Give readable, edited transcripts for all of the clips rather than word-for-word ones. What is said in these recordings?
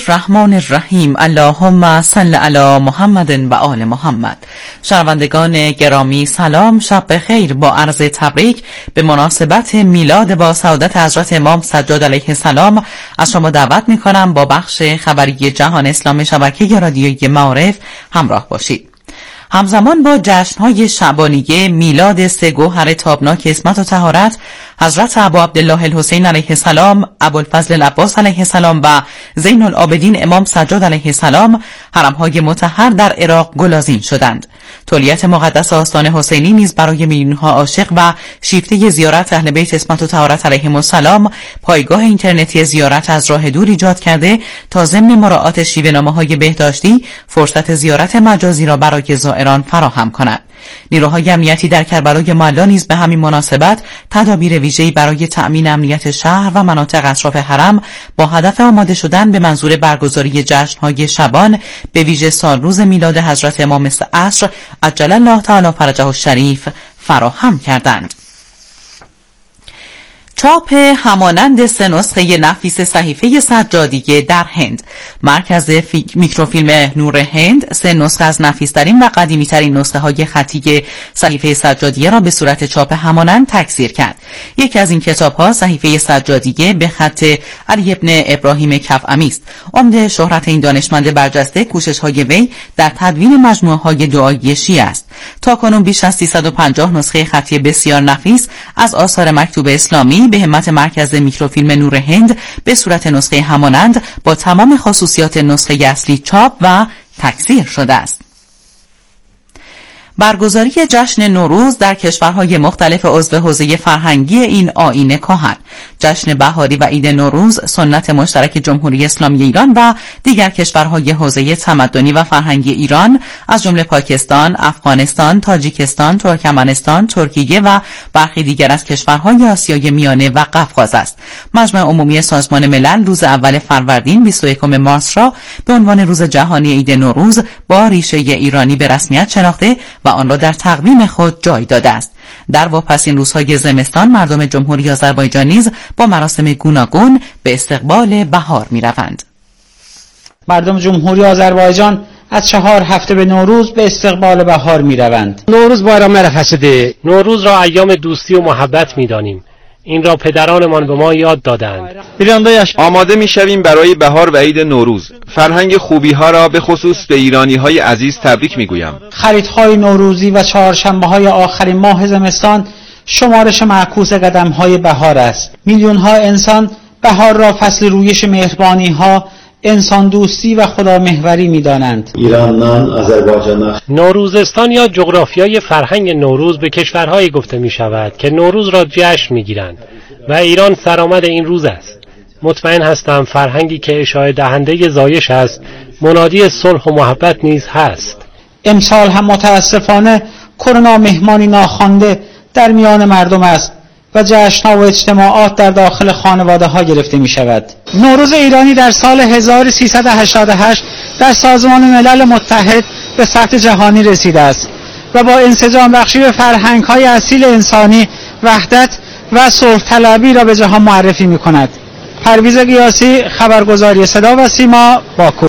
الرحمن الرحیم. اللهم صل علی محمد و آل محمد. شنوندگان گرامی سلام، شب بخیر. با عرض تبریک به مناسبت میلاد با سعادت حضرت امام سجاد علیه السلام از شما دعوت می‌کنم با بخش خبری جهان اسلام شبکه رادیویی معارف همراه باشید. همزمان با جشن‌های شعبانیه میلاد سه گوهر تابناک عصمت و طهارت حضرت ابو عبدالله الحسین علیه السلام، ابوالفضل العباس علیه السلام و زین العابدین امام سجاد علیه السلام، حرم‌های مطهر در عراق گلازین شدند. تولیت مقدس آستان حسینی نیز برای میلیون‌ها عاشق و شیفته زیارت اهل بیت عصمت و طهارت علیهم السلام پایگاه اینترنتی زیارت از راه دور ایجاد کرده تا ضمن مراعات شیوه‌نامه‌های بهداشتی فرصت زیارت مجازی را برای زائران فراهم کند. نیروهای امنیتی در کربلای معلا نیز به همین مناسبت تدابیر ویژه‌ای برای تأمین امنیت شهر و مناطق اطراف حرم با هدف آماده شدن به منظور برگزاری جشن‌های شبان به ویژه سالروز میلاد حضرت امام عصر عجل الله تعالی فرجه الشریف فراهم کردند. چاپ همانند 3 نسخه نفیس صحیفه سجادیه در هند. مرکز میکروفیلم نور هند 3 نسخه از نفیس‌ترین و قدیمی‌ترین نسخه‌های خطی صحیفه سجادیه را به صورت چاپ همانند تکثیر کرد. یکی از این کتاب‌ها صحیفه سجادیه به خط علی ابن ابراهیم کفعمی است. عمده شهرت این دانشمند برجسته کوشش‌های وی در تدوین مجموعه‌های دعایی شیعه است. تاکنون بیش از 350 نسخه خطی بسیار نفیس از آثار مکتوب اسلامی به همت مرکز میکروفیلم نور هند به صورت نسخه همانند با تمام خصوصیات نسخه اصلی چاپ و تکثیر شده است. برگزاری جشن نوروز در کشورهای مختلف عضو حوزه فرهنگی این آیین کهن. جشن بهاری و عید نوروز سنت مشترک جمهوری اسلامی ایران و دیگر کشورهای حوزه تمدنی و فرهنگی ایران از جمله پاکستان، افغانستان، تاجیکستان، ترکمنستان، ترکیه و برخی دیگر از کشورهای آسیای میانه و قفقاز است. مجمع عمومی سازمان ملل روز اول فروردین 21 مارس را به عنوان روز جهانی عید نوروز با ریشه ایرانی به رسمیت شناخته و آن را در تقویم خود جای داده است. در واپسین روزهای زمستان مردم جمهوری آذربایجان نیز با مراسم گوناگون به استقبال بهار می‌روند. مردم جمهوری آذربایجان از 4 هفته به نوروز به استقبال بهار می‌روند. نوروز بایرام رفسده. نوروز را ایام دوستی و محبت می‌دانیم. این را پدرانمان به ما یاد دادند. آماده می‌شویم برای بهار و عید نوروز. فرهنگ خوبی‌ها را به خصوص به ایرانی‌های عزیز تبریک می‌گویم. خریدهای نوروزی و چهارشنبه‌های آخرین ماه زمستان شمارش معکوس قدم‌های بهار است. میلیون‌ها انسان بهار را فصل رویش مهربانی‌ها، انسان دوستی و خدامحوری می‌دانند. ایرانان، آذربایجان. نوروزستان یا جغرافیای فرهنگ نوروز به کشورهایی گفته می‌شود که نوروز را جشن می‌گیرند و ایران سرآمد این روز است. مطمئن هستم فرهنگی که اشاره دهنده زایش است، منادی صلح و محبت نیز هست. امسال هم متاسفانه کرونا مهمانی ناخوانده در میان مردم است و جشن‌ها و اجتماعات در داخل خانواده‌ها گرفته می‌شود. نوروز ایرانی در سال 1388 در سازمان ملل متحد به سطح جهانی رسیده است و با انسجام بخشی به فرهنگ‌های اصیل انسانی وحدت و صلح طلبی را به جهان معرفی می‌کند. پرویز قیاسی، خبرگزاری صدا و سیما، باکو.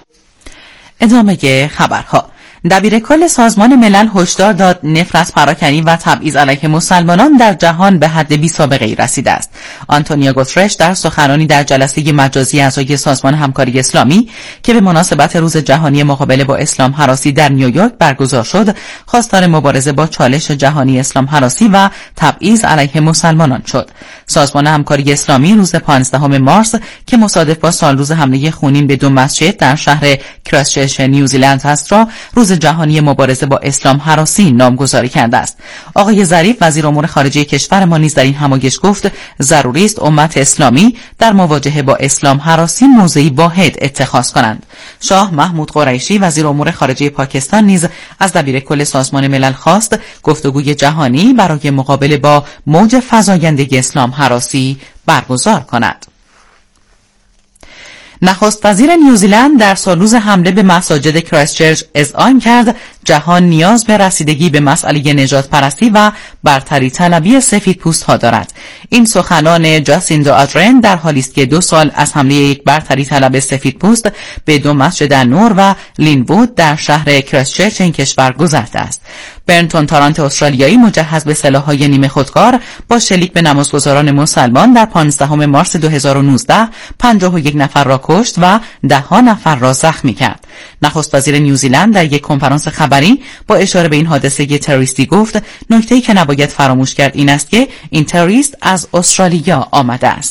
ادامه خبرها. دبیرکل سازمان ملل هشدار داد نفرت، پراکنی و تبعیض علیه مسلمانان در جهان به حد بی‌سابقه‌ای رسیده است. آنتونیو گوترش در سخنرانی در جلسه مجازی اعضای سازمان همکاری اسلامی که به مناسبت روز جهانی مقابله با اسلام هراسی در نیویورک برگزار شد، خواستار مبارزه با چالش جهانی اسلام هراسی و تبعیض علیه مسلمانان شد. سازمان همکاری اسلامی روز 15 مارس که مصادف با سالروز حمله خونین به 2 مسجد در شهر کرایستچرچ نیوزیلند است را روز جهانی مبارزه با اسلام هراسی نامگذاری کرده است. آقای ظریف وزیر امور خارجه کشور ما نیز در این همایش گفت ضروری است امت اسلامی در مواجهه با اسلام هراسی موضعی واحد اتخاذ کنند. شاه محمود قریشی وزیر امور خارجه پاکستان نیز از دبیرکل سازمان ملل خواست گفتگوی جهانی برای مقابله با موج فزاینده اسلام هراسی برگزار کند. نخست وزیر نیوزیلند در سالروز حمله به مساجد کرایستچرچ اذعان کرد جهان نیاز به رسیدگی به مسئله نجات پرستی و برتری طلبی سفیدپوست‌ها دارد. این سخنان جاسیندا آدرن در حالی است که 2 سال از حمله یک برتری طلب سفیدپوست به 2 مسجد نور و لینوود در شهر کرایستچرچ این کشور گذشته است. برنتون تارانت استرالیایی مجهز به سلاح‌های نیمه خودکار با شلیک به نمازگزاران مسلمان در 15 مارس 2019 51 نفر را کشت و 10 نفر را زخمی کرد. نخست وزیر نیوزیلند در یک کنفرانس خبری با اشاره به این حادثه تروریستی گفت نکته‌ای که نباید فراموش کرد این است که این تروریست از استرالیا آمده است.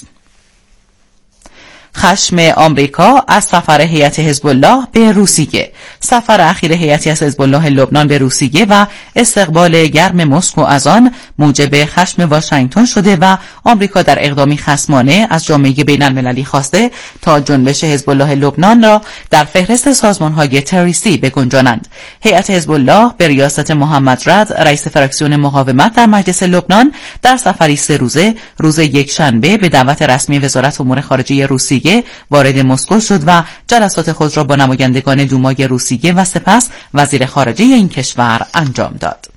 خشم آمریکا از سفر هیئت حزب الله به روسیه. سفر اخیر هیئتی از حزب الله لبنان به روسیه و استقبال گرم مسکو از آن موجب خشم واشنگتن شده و آمریکا در اقدامی خصمانه از جامعه بین المللی خواسته تا جنبش حزب الله لبنان را در فهرست سازمان‌های تروریستی بگنجانند. هیئت حزب الله به ریاست محمد رد رئیس فراکسیون مقاومت در مجلس لبنان در سفری 3 روزه روز یکشنبه به دعوت رسمی وزارت امور خارجه روسیه وارد مسکو شد و جلسات خود را با نمایندگان دومای روسیه و سپس وزیر خارجه این کشور انجام داد.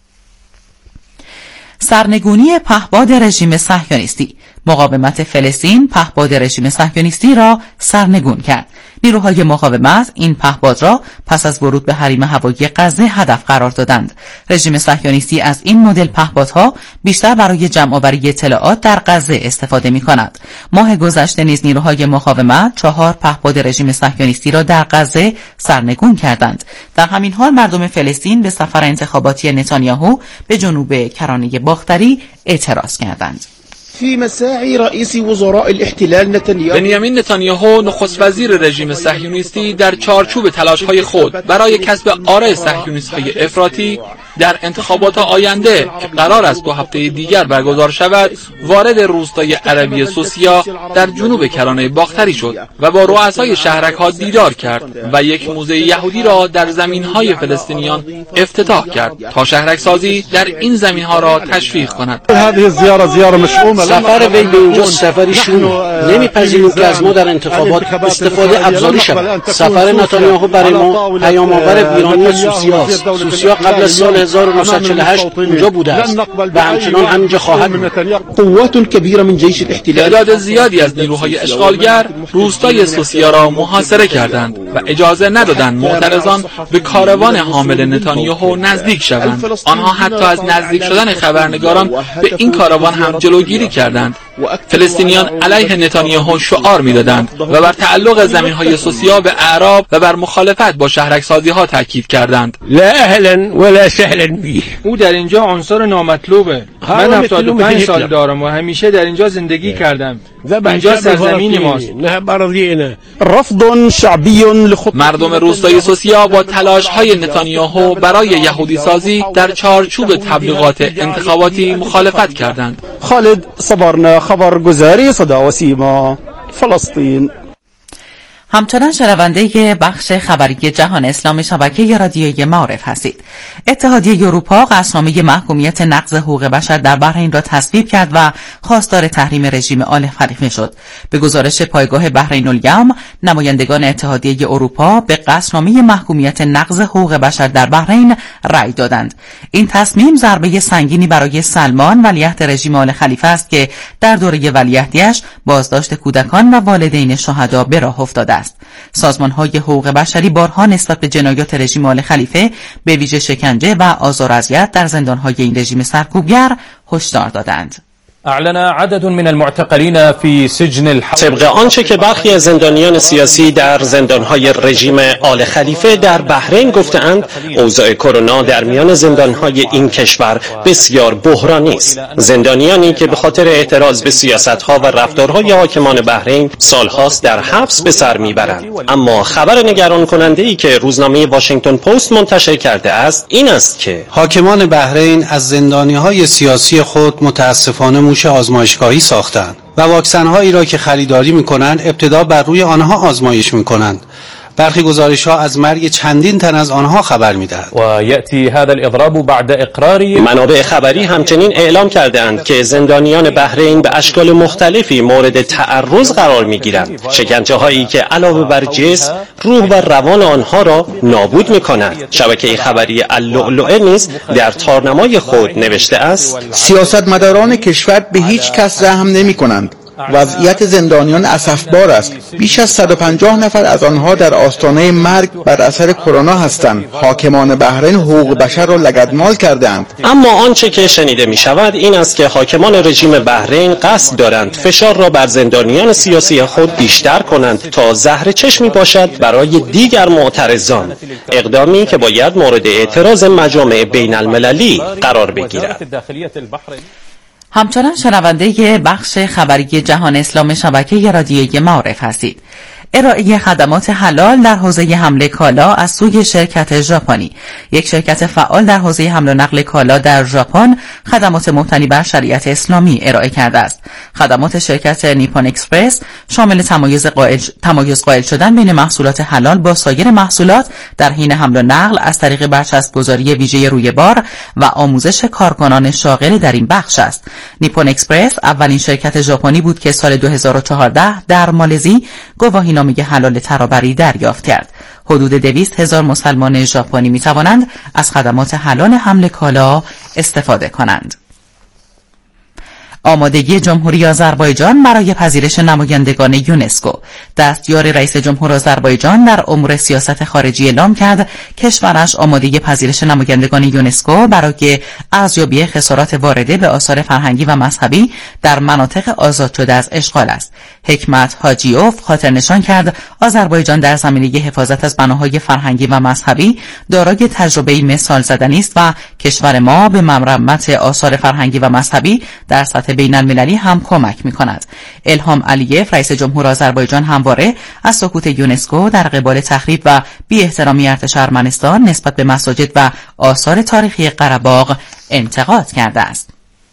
سرنگونی پهپاد رژیم صهیونیستی. مقاومت فلسطین پهپاد رژیم صهیونیستی را سرنگون کرد. نیروهای مقاومت این پهپاد را پس از ورود به حریم هوایی غزه هدف قرار دادند. رژیم صهیونیستی از این مدل پهپادها بیشتر برای جمع‌آوری اطلاعات در غزه استفاده می‌کند. ماه گذشته نیز نیروهای مقاومت 4 پهپاد رژیم صهیونیستی را در غزه سرنگون کردند. در همین حال مردم فلسطین به سفر انتخاباتی نتانیاهو به جنوب کرانه باختری اعتراض کردند. في مساعي رئيس وزراء الاحتلال بنیامین نتانیاهو نخست وزیر رژیم صهیونیستی در چارچوب تلاش‌های خود برای کسب آراء صهیونیست‌های افراطی در انتخابات آینده که قرار است 2 هفته دیگر برگزار شود وارد روستای عربی سوسیا در جنوب کرانه باختری شد و با رؤسای شهرک‌ها دیدار کرد و یک موزه یهودی را در زمین‌های فلسطینیان افتتاح کرد تا شهرک‌سازی در این زمین‌ها را تشویق کند. سفر وی به اینجا سفری شونه. نمی‌پذیریم که از ما در انتخابات استفاده ابزاری شود. سفر نتانیاهو برای ما پیام‌آور ویرانی سوسیاست. سوسیا قبل از سال 1948 اینجا بوده است و همچنان همینجا خواهد بود. قوات کبیره من جیش الاحتلال. تعداد زیادی از نیروهای اشغالگر روستای سوسیا را محاصره کردند و اجازه ندادند معترضان به کاروان حامل نتانیاهو نزدیک شوند. آنها حتی از نزدیک شدن خبرنگاران به این کاروان هم جلوگیری کردند. فلسطینیان علیه نتانیاهو شعار می‌دادند و بر تعلق زمین‌های سوسیا به اعراب و بر مخالفت با شهرک‌سازی‌ها تاکید کردند. لا اهلا ولا سهلا به. او در اینجا عنصر نامطلوبه. من 75 سال دارم و همیشه در اینجا زندگی کردم. اینجا سرزمین ماست. رفض شعبی مردم روستای سوسیا با تلاش‌های نتانیاهو برای یهودی سازی در چارچوب تبلیغات انتخاباتی مخالفت کردند. خالد صبرنا خبرگزاری صدا و سیما فلسطین. همچنان شنونده بخش خبری جهان اسلامی شبکه رادیویی معارف هستید. اتحادیه اروپا قصدنامه محکومیت نقض حقوق بشر در بحرین را تصویب کرد و خواستار تحریم رژیم آل خلیفه شد. به گزارش پایگاه بحرین الیوم، نمایندگان اتحادیه اروپا به قصدنامه محکومیت نقض حقوق بشر در بحرین رأی دادند. این تصمیم ضربه سنگینی برای سلمان ولیعهد رژیم آل خلیفه است که در دوره ولیعهدیش بازداشت کودکان و والدین شهدا به راه افتاده است. سازمان‌های حقوق بشری بارها نسبت به جنایات رژیم آل خلیفه به ویژه شکنجه و آزار و اذیت در زندان‌های این رژیم سرکوبگر هشدار دادند. اعلن عدد من المعتقلین فی سجن طبق آنچه که برخی از زندانیان سیاسی در زندانهای رژیم آل خلیفه در بحرین گفتند، اوضاع کرونا در میان زندانهای این کشور بسیار بحرانی است. زندانیانی که به خاطر اعتراض به سیاستها و رفتارهای حاکمان بحرین سالهاست در حبس به سر میبرند. اما خبر نگران کننده ای که روزنامه واشنگتن پست منتشر کرده است این است که حاکمان بحرین از زندانیهای سیاسی خود متاسفانه موش آزمایشگاهی ساختند و واکسن‌هایی را که خریداری می‌کنند ابتدا بر روی آنها آزمایش می‌کنند برخی گزارش‌ها از مرگ چندین تن از آنها خبر می‌دهد. و یأتی هذا الاضراب بعد اقرار منابع خبری همچنین اعلام کردند که زندانیان بحرین به اشکال مختلفی مورد تعرض قرار می‌گیرند. شکنجه‌هایی که علاوه بر جسم، روح و روان آنها را نابود می‌کند. شبکه خبری اللؤلؤه نیز در تارنمای خود نوشته است: سیاستمداران کشور به هیچ کس رحم نمی‌کنند. وضعیت زندانیان اسفبار است. بیش از 150 نفر از آنها در آستانه مرگ بر اثر کرونا هستند. حاکمان بحرین حقوق بشر را لگدمال کردند. اما آنچه که شنیده می شود این است که حاکمان رژیم بحرین قصد دارند فشار را بر زندانیان سیاسی خود بیشتر کنند تا زهر چشمی باشد برای دیگر معترضان، اقدامی که باید مورد اعتراض مجامع بین المللی قرار بگیرد. همچنان شنونده بخش خبری جهان اسلام شبکه رادیویی معارف هستید. ارائه خدمات حلال در حوزه حمل کالا از سوی شرکت ژاپنی. یک شرکت فعال در حوزه حمل و نقل کالا در ژاپن خدمات مبتنی بر شریعت اسلامی ارائه کرده است. خدمات شرکت نیپون اکسپرس شامل تمایز قائل شدن بین محصولات حلال با سایر محصولات در حین حمل و نقل از طریق برچسب‌گذاری ویژه روی بار و آموزش کارکنان شاغل در این بخش است. نیپون اکسپرس اولین شرکت ژاپنی بود که سال 2014 در مالزی گواهینامه حلال ترابری دریافت کرد. حدود 200,000 مسلمان ژاپنی می توانند از خدمات حلال حمل کالا استفاده کنند. آمادگی جمهوری آذربایجان برای پذیرش نمایندگان یونسکو. دستیار رئیس جمهور آذربایجان در امور سیاست خارجی اعلام کرد کشورش آماده پذیرش نمایندگان یونسکو برای ارزیابی خسارات وارده به آثار فرهنگی و مذهبی در مناطق آزاد شده از اشغال است. حکمت حاجیوف خاطر نشان کرد آذربایجان در زمینه حفاظت از بناهای فرهنگی و مذهبی دارای تجربه‌ای مثال زدنی است و کشور ما به مرمت آثار فرهنگی و مذهبی در سطح بین المللی هم کمک می‌کند. الهام علیف رئیس جمهور آذربایجان همواره از سکوت یونسکو در قبال تخریب و بی‌احترامی ارتش ارمنستان نسبت به مساجد و آثار تاریخی قره‌باغ انتقاد کرده است.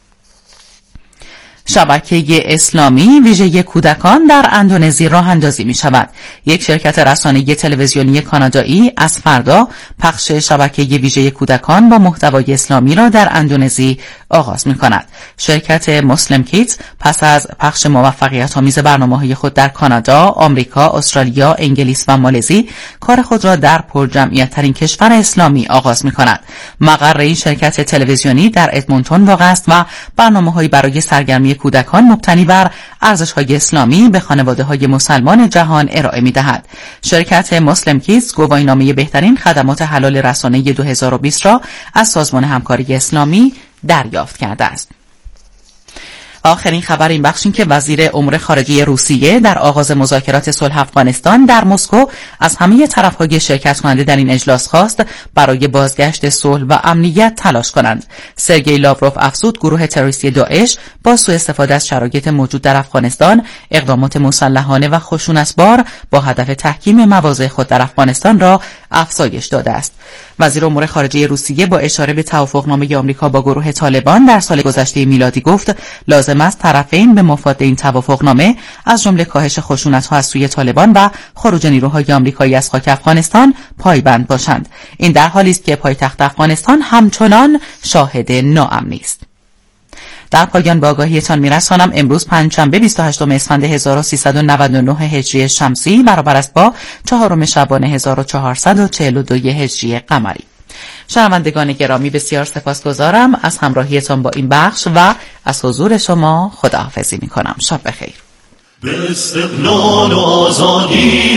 شبکه اسلامی ویژه کودکان در اندونزی راه اندازی می شود. یک شرکت رسانه‌ای تلویزیونی کانادایی از فردا پخش شبکه ویژه کودکان با محتوای اسلامی را در اندونزی آغاز می کند. شرکت مسلم کیدز پس از پخش موفقیت‌آمیز برنامه‌های خود در کانادا، آمریکا، استرالیا، انگلیس و مالزی کار خود را در پرجمعیت‌ترین کشور اسلامی آغاز می کند. مقر این شرکت تلویزیونی در ادمونتون واقع است و برنامه‌هایی برای سرگرمی کودکان مبتنی بر ارزش‌های اسلامی به خانواده‌های مسلمان جهان ارائه می‌دهد. شرکت مسلم کیدز گواهینامه بهترین خدمات حلال رسانه‌ای 2020 را از سازمان همکاری اسلامی دریافت کرده است. آخرین خبر این بخش این که وزیر امور خارجه روسیه در آغاز مذاکرات صلح افغانستان در مسکو از همه طرف‌های شرکت کننده در این اجلاس خواست برای بازگشت صلح و امنیت تلاش کنند. سرگئی لاوروف افزود گروه تروریستی داعش با سوء استفاده از شرایط موجود در افغانستان اقدامات مسلحانه و خشونت‌بار با هدف تحکیم مواضع خود در افغانستان را افزایش داده است. وزیر امور خارجه روسیه با اشاره به توافقنامه آمریکا با گروه طالبان در سال گذشته میلادی گفت لازم است طرفین به مفاد این توافقنامه از جمله کاهش خشونت‌ها از سوی طالبان و خروج نیروهای آمریکایی از خاک افغانستان پایبند باشند. این در حالی است که پایتخت افغانستان همچنان شاهد ناامنی است. در پایان با آگاهیتان میرسانم امروز پنجشنبه 28 اسفند 1399 هجری شمسی برابر است با 4 شعبان 1442 هجری قمری. شنوندگان گرامی بسیار سپاسگزارم از همراهیتان با این بخش و از حضور شما خداحافظی میکنم. شب بخیر. به استقلال و آزادی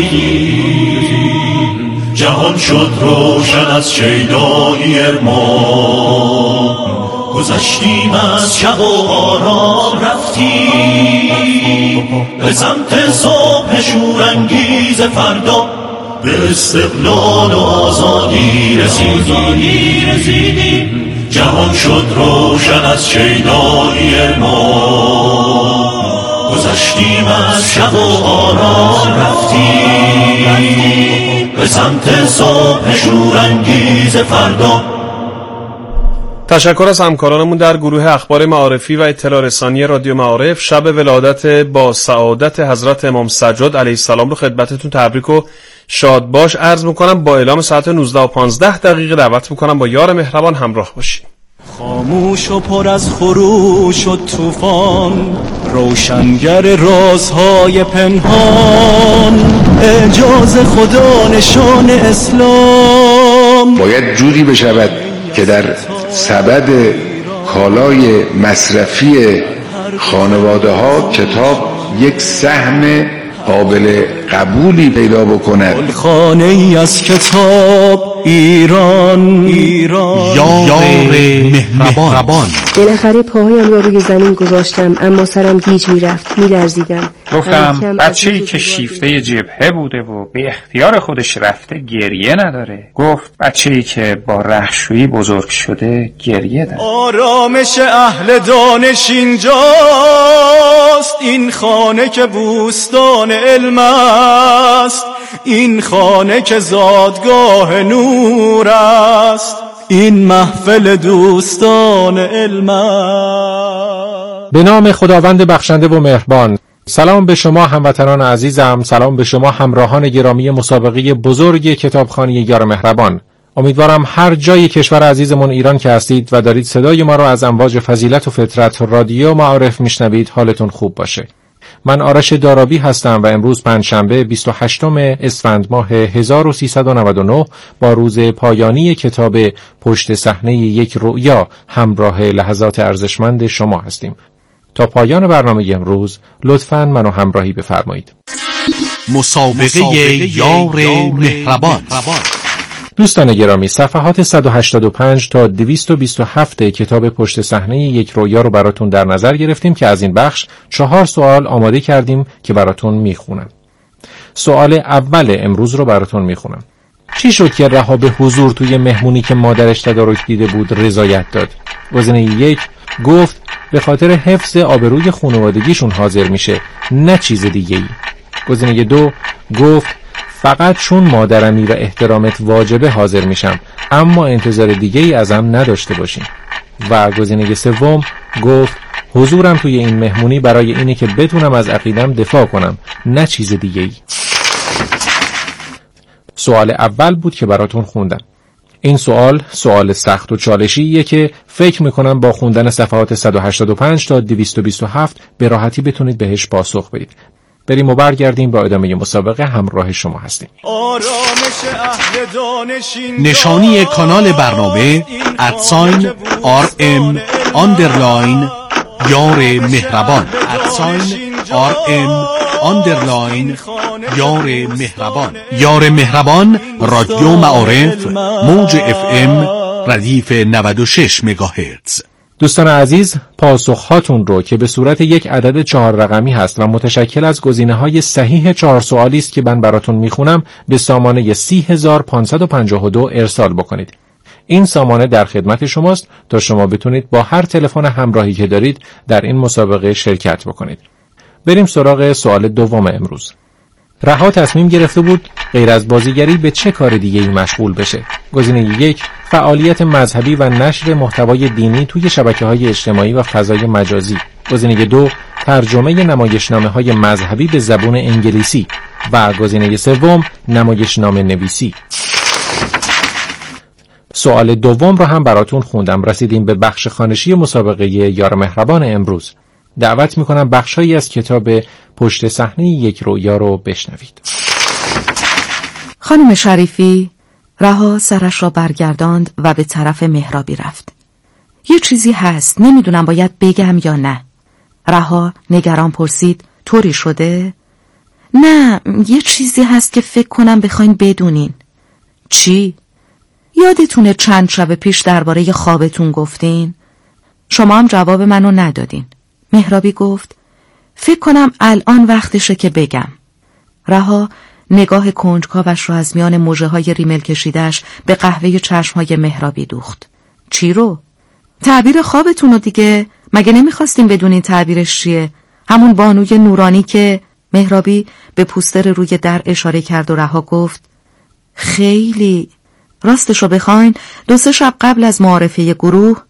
رسیدیم، جهان شد روشن از شیدایی ارمان، گذشتیم از شب و آرام رفتیم به سمت صبح شورانگیز فردا. به استقلال و آزادی رسیدیم، جهان شد روشن از شیدایی ارمان، گذشتیم از شب و آرام رفتیم به سمت صبح شورانگیز فردا. تشکر از همکارانمون در گروه اخبار معارفی و اطلاع رسانی رادیو معارف. شب ولادت با سعادت حضرت امام سجاد علیه السلام رو خدمتتون تبریک و شاد باش عرض میکنم. با اعلام ساعت 19:15 دعوت میکنم با یار مهربان همراه باشید. خاموش و پر از خروش و طوفان، روشنگر رازهای پنهان، اعجاز خدا نشان اسلام. باید جوری بشود که در سبد کالای مصرفی خانواده ها کتاب یک سهم قابل قبولی پیدا بکند. خانه ای از کتاب ایران یار مهربان. بالاخره پاهایم را روی زمین گذاشتم، اما سرم گیج میرفت، میلرزیدم. گفتم بچه‌ای که شیفته جبهه بوده و به اختیار خودش رفته گریه نداره. گفت بچه‌ای که با رختشویی بزرگ شده گریه داره. آرامش اهل دانش اینجاست، این خانه که بوستان علم است، این خانه که زادگاه نور است، این محفل دوستان علم است. به نام خداوند بخشنده و مهربان. سلام به شما هموطنان عزیزم، سلام به شما همراهان گرامی مسابقه بزرگ کتابخانه یار مهربان. امیدوارم هر جای کشور عزیزمون ایران که هستید و دارید صدای ما رو از امواج فضیلت و فطرت رادیو معارف میشنوید حالتون خوب باشه. من آرش دارابی هستم و امروز پنجشنبه 28 اسفند ماه 1399 با روز پایانی کتاب پشت صحنه یک رؤیا همراه لحظات ارزشمند شما هستیم. تا پایان برنامه امروز لطفاً منو همراهی بفرمایید. مسابقه یار مهربان. دوستان گرامی، صفحات 185 تا 227 کتاب پشت صحنه یک رؤیا رو براتون در نظر گرفتیم که از این بخش 4 سوال آماده کردیم که براتون میخونم. سوال اول امروز رو براتون میخونم. چی شد که رها به حضور توی مهمونی که مادرش تدارک دیده بود رضایت داد؟ گزینه 1 گفت به خاطر حفظ آبروی خانوادگیشون حاضر میشه، نه چیز دیگه ای. گزینه 2 گفت فقط چون مادرمی و احترامت واجبه حاضر میشم، اما انتظار دیگه ای ازم نداشته باشین. و گزینه 3 گفت حضورم توی این مهمونی برای اینه که بتونم از عقیدم دفاع کنم، نه چیز دیگه ای. سوال اول بود که براتون خوندم. این سوال سخت و چالشیه که فکر میکنم با خوندن صفحات 185 تا 227 به راحتی بتونید بهش پاسخ بدید. بریم و برگردیم با ادامه مسابقه همراه شما هستیم. نشانی کانال برنامه @RM یار مهربان @RM یار مهربان. یار مهربان رادیو معارف، موج FM ردیف 96 مگاهرتز. دوستان عزیز، پاسخهاتون رو که به صورت یک عدد 4 رقمی هست و متشکل از گزینه‌های صحیح 4 سوالی است که من براتون میخونم به سامانه 30552 ارسال بکنید. این سامانه در خدمت شماست تا شما بتونید با هر تلفن همراهی که دارید در این مسابقه شرکت بکنید. بریم سراغ سوال دوم امروز. رها تصمیم گرفته بود غیر از بازیگری به چه کار دیگه‌ای مشغول بشه؟ گزینه 1 فعالیت مذهبی و نشر محتوای دینی توی شبکه‌های اجتماعی و فضای مجازی. گزینه 2 ترجمه نمایشنامه‌های مذهبی به زبان انگلیسی و گزینه 3 نمایشنامه نویسی. سوال دوم رو هم براتون خوندم. رسیدیم به بخش خوانشی مسابقه یار مهربان امروز. دعوت میکنم بخشایی از کتاب پشت صحنه یک رؤیا رو بشنوید. خانم شریفی رها سرش را برگرداند و به طرف مهرابی رفت. یه چیزی هست، نمیدونم باید بگم یا نه. رها نگران پرسید طوری شده؟ نه، یه چیزی هست که فکر کنم بخواین بدونین. چی؟ یادتونه چند شب پیش درباره خوابتون گفتین؟ شما هم جواب منو ندادین. مهرابی گفت فکر کنم الان وقتشه که بگم. رها نگاه کنجکاوش رو از میان موجه های ریمل کشیدش به قهوه چشمهای مهرابی دوخت. چی رو؟ تعبیر خوابتون رو دیگه. مگه نمیخواستیم بدونین تعبیرش چیه؟ همون بانوی نورانی که مهرابی به پوستر روی در اشاره کرد و رها گفت خیلی راستشو بخواین 2-3 شب قبل از معارفه گروه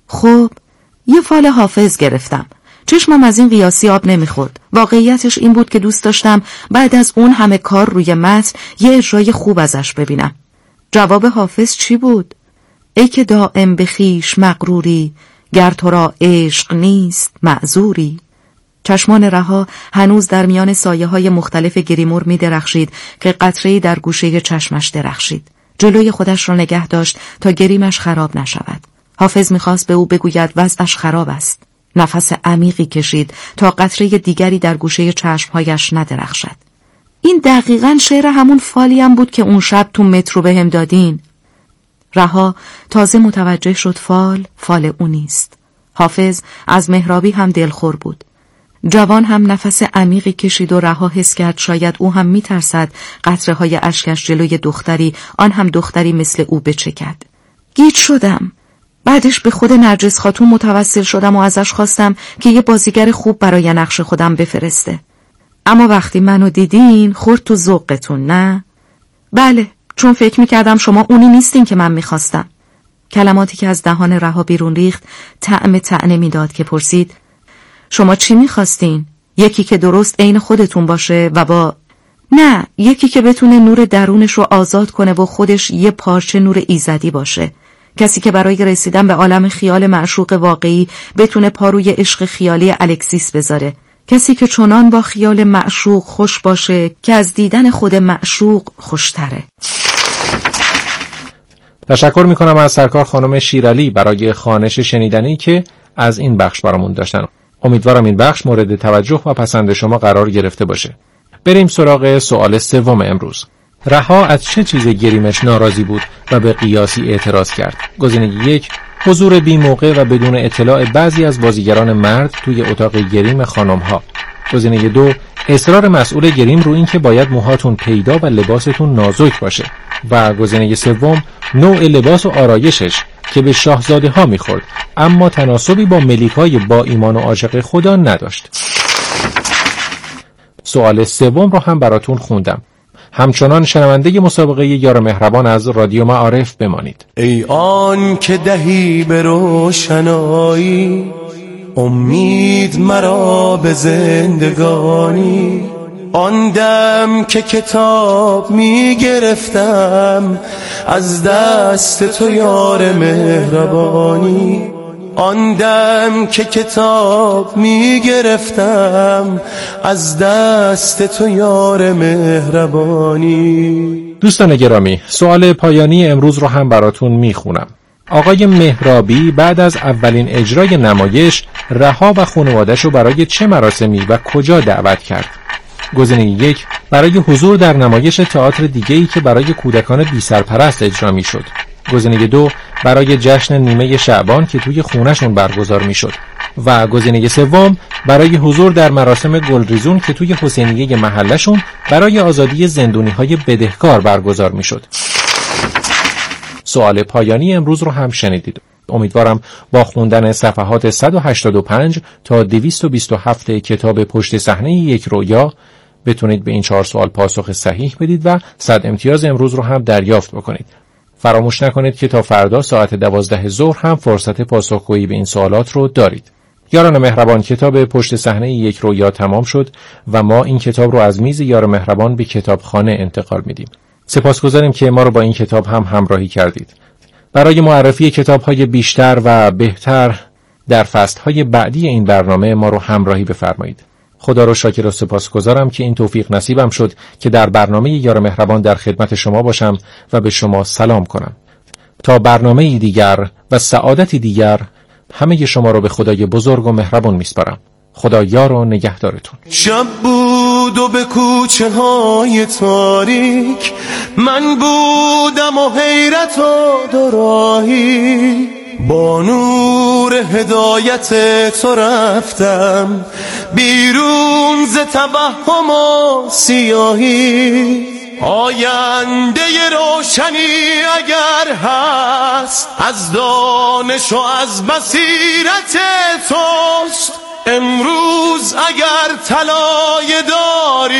خب یه فال حافظ گرفتم. چشمم از این قیاسی آب نمیخورد. واقعیتش این بود که دوست داشتم بعد از اون همه کار روی متن یه اجرای خوب ازش ببینم. جواب حافظ چی بود؟ ای که دائم به خویش مغروری، گر تو را عشق نیست معذوری. چشمان رها هنوز در میان سایه های مختلف گریمور می درخشید که قطره‌ای در گوشه چشمش درخشید. جلوی خودش را نگه داشت تا گریمش خراب نشود. حافظ می‌خواست به او بگوید وضعش خراب است. نفس عمیقی کشید تا قطره دیگری در گوشه چشمهایش ندرخشد. این دقیقاً شعر همون فالیم بود که اون شب تو مترو بهم دادین. رها تازه متوجه شد فال او نیست. حافظ از مهرابی هم دلخور بود. جوان هم نفس عمیقی کشید و رها حس کرد شاید او هم می‌ترسد قطره‌های اشکش جلوی دختری، آن هم دختری مثل او بچکد. گیج شدم. بعدش به خود نرجس خاتون متوسل شدم و ازش خواستم که یه بازیگر خوب برای نقش خودم بفرسته. اما وقتی منو دیدین خورد تو ذوقتون، نه؟ بله، چون فکر میکردم شما اونی نیستین که من میخواستم. کلماتی که از دهان رها بیرون ریخت طعم طعنه میداد که پرسید شما چی میخواستین؟ یکی که درست عین خودتون باشه و نه، یکی که بتونه نور درونش رو آزاد کنه و خودش یه پارچه نور ایزدی باشه. کسی که برای رسیدن به عالم خیال معشوق واقعی بتونه پا روی عشق خیالی الکسیس بذاره. کسی که چنان با خیال معشوق خوش باشه که از دیدن خود معشوق خوشتره. تشکر میکنم از سرکار خانم شیرالی برای خوانش شنیدنی که از این بخش برامون داشتن. امیدوارم این بخش مورد توجه و پسند شما قرار گرفته باشه. بریم سراغ سوال سوم امروز. رها از چه چیز گریمش ناراضی بود و به قیاسی اعتراض کرد؟ گزینه 1 حضور بی موقع و بدون اطلاع بعضی از بازیگران مرد توی اتاق گریم خانم‌ها. گزینه 2 اصرار مسئول گریم رو این که باید موهاتون پیدا و لباستون نازک باشه. و گزینه 3 نوع لباس و آرایشش که به شاهزاده ها میخورد اما تناسبی با ملیکای با ایمان و عاشق خدا نداشت. سوال 3 رو هم براتون خوندم. همچنان شنونده مسابقه یار مهربان از رادیو معارف بمانید. ای آن که دهی به روشنایی امید مرا به زندگانی، آن دم که کتاب می گرفتم از دست تو یار مهربانی، آن دم که کتاب می گرفتم از دست تو یار مهربانی. دوستان گرامی، سوال پایانی امروز رو هم براتون می خونم. آقای مهرابی بعد از اولین اجرای نمایش رها و خانواده‌اش رو برای چه مراسمی و کجا دعوت کرد؟ گزینه 1 برای حضور در نمایش تئاتر دیگه‌ای که برای کودکان بی سرپرست اجرا می‌شد. گزینه 2 برای جشن نیمه شعبان که توی خونه‌شون برگزار می‌شد. و گزینه 3 برای حضور در مراسم گلریزون که توی حسینیه محلشون برای آزادی زندونی‌های بدهکار برگزار می‌شد. سوال پایانی امروز رو هم شنیدید. امیدوارم با خوندن صفحات 185 تا 227 کتاب پشت صحنه یک رویا بتونید به این 4 سوال پاسخ صحیح بدید و 100 امتیاز امروز رو هم دریافت بکنید. فراموش نکنید که تا فردا ساعت 12 ظهر هم فرصت پاسخگویی به این سوالات رو دارید. یاران مهربان، کتاب پشت صحنه یک رویا تمام شد و ما این کتاب رو از میز یار مهربان به کتابخانه انتقال میدیم. سپاسگزاریم که ما رو با این کتاب هم همراهی کردید. برای معرفی کتاب‌های بیشتر و بهتر در فصل‌های بعدی این برنامه ما رو همراهی بفرمایید. خدا رو شاکر و سپاسگزارم که این توفیق نصیبم شد که در برنامه یار مهربان در خدمت شما باشم و به شما سلام کنم. تا برنامه دیگر و سعادتی دیگر همه شما رو به خدای بزرگ و مهربان میسپارم. خدا یار و نگهدارتون. شب بود و به کوچه های تاریک من بودم و حیرت و دوراهی، با نور هدایت تو رفتم بیرون ز توهم و سیاهی. آینده روشنی اگر هست از دانش و از بصیرت توست، امروز اگر طلایه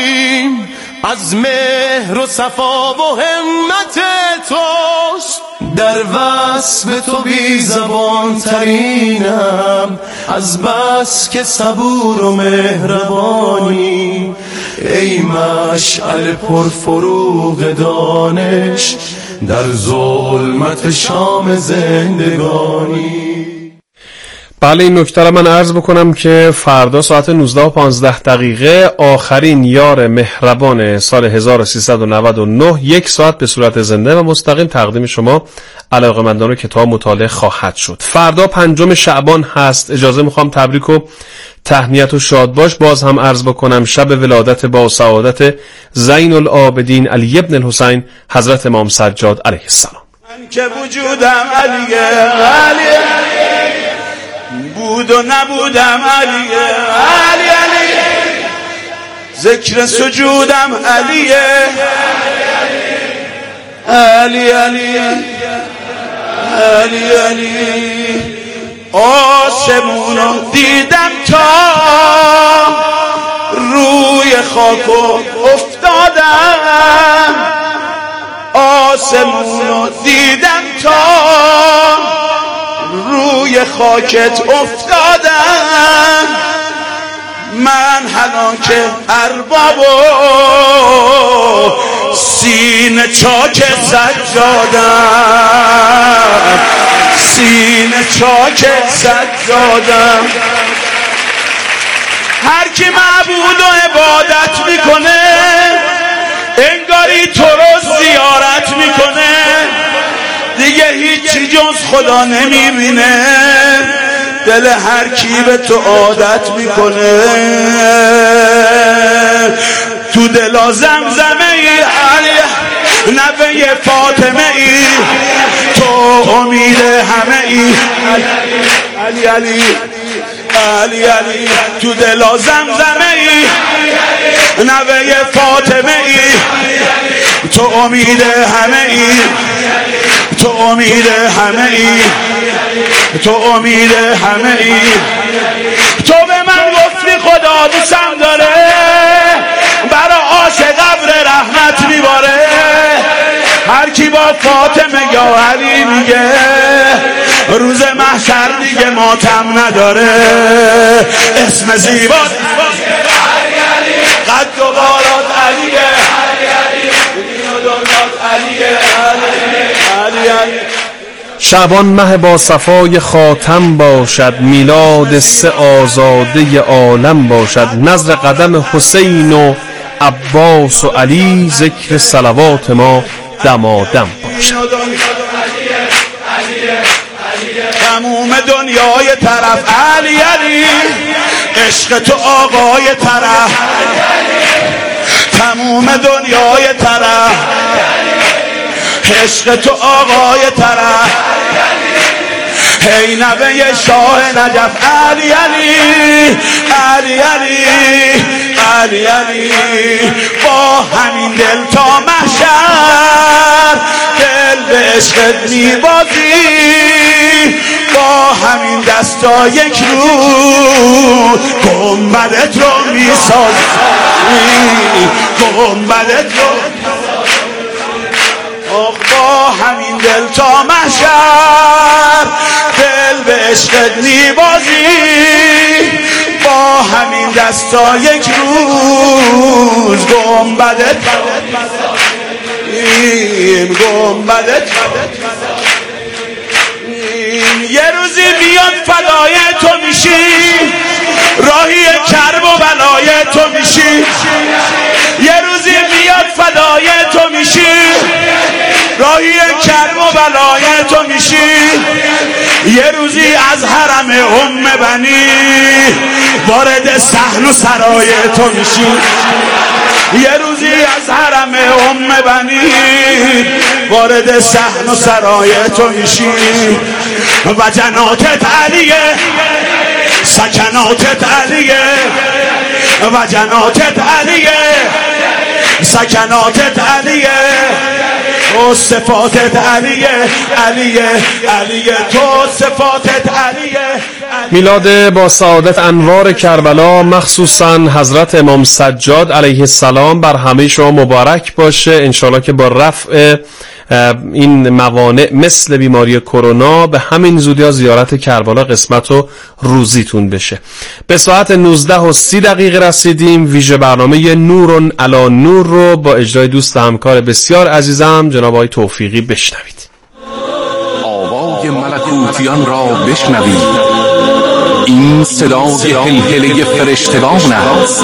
داریم از مهر و صفا و همت توست. در وصف تو بی زبان ترینم، از بس که صبور و مهربانی. ای مشعل پرفروغ دانش در ظلمت شام زندگانی. بله، این نکته را من عرض بکنم که فردا ساعت 19:15 آخرین یار مهربان سال 1399 یک ساعت به صورت زنده و مستقیم تقدیم شما علاقه‌مندان کتاب مطالعه خواهد شد. فردا 5 شعبان هست. اجازه میخوام تبریک و تهنیت و شاد باش باز هم عرض بکنم. شب ولادت با سعادت زین العابدین علی ابن الحسین حضرت امام سجاد علیه السلام. من که وجودم علیه بود و نبودم علیه ذکر سجودم علیه علی آسمونو دیدم تا روی خاکو افتادم، آسمونو دیدم تا روی خاکت افتادم. من هلاک اربابو سینه چاک سجادم، سینه چاک سجادم. هر کی معبود و عبادت میکنه انگاری تو رو زیارت میکنه، دیگه هیچی جز خدا نمیبینه. دل هر کی به تو عادت میکنه، تو دلا زمزمه ای علی نوه فاطمه ای، تو امید همه ای علی علی علی علی، تو دلا زمزمه ای نوه فاطمه ای، تو امید همه ای، تو امید همه ای، تو امید همه ای. تو به من گفتی خدا دوستم داره، برا عاشق قبر رحمت میباره. هر کی با فاطمه یا علی میگه روز محشر دیگه ماتم نداره. اسم زیبا قد و بالات علیه، شعبان مه با صفای خاتم باشد، میلاد 3 آزاده عالم باشد. نظر قدم حسین و عباس و علی، ذکر صلوات ما دمادم باشد. تموم دنیای طرف علی علی، عشق تو آقای طرف. تموم دنیای طرف، عشق تو آقای طرف. هی نوه شاه نجف علی علی علی علی علی علی، با همین دل تا محشر دل به عشقت میبازی، با همین دستا یک روز گنبدت رو میسازی، گنبدت رو با همین دل تا محشر دل به عشقت میبازی، با همین دستا یک روز گنبدت گنبدت. یه روزی میاد فدای تو میشی، راهی کرب و بلای تو میشی. یه روزی میاد فدای تو میشی، راهی کرب و بلای تو میشی. یه روزی از حرم بنی وارد صحن و سرای تو میشی. یه روزی از حرم بنی وارد صحن و سرای تو میشی. و جناتت علیه، سکناتت علیه، و جناتت علیه، سکناتت علیه، تو صفاتت علیه علیه علیه، تو صفاتت علیه میلاد با سعادت انوار کربلا، مخصوصا حضرت امام سجاد علیه السلام، بر همه شما مبارک باشه. انشالله که با رفع این موانع مثل بیماری کرونا به همین زودی زیارت کربلا قسمت و روزیتون بشه. به ساعت 19:30 رسیدیم. ویژه برنامه نورون علی نور رو با اجرای دوست همکار بسیار عزیزم جناب آقای توفیقی بشنوید. آوای ملکوتیان را بشنوید، این صدای هلهله فرشتگان است.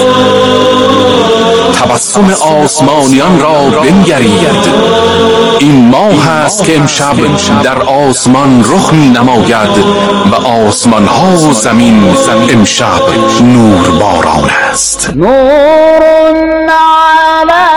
تبسم آسمانیان را بنگرید، این ماه است که امشب در آسمان رخ می نماید و آسمان ها و زمین امشب نور باران است. نور علی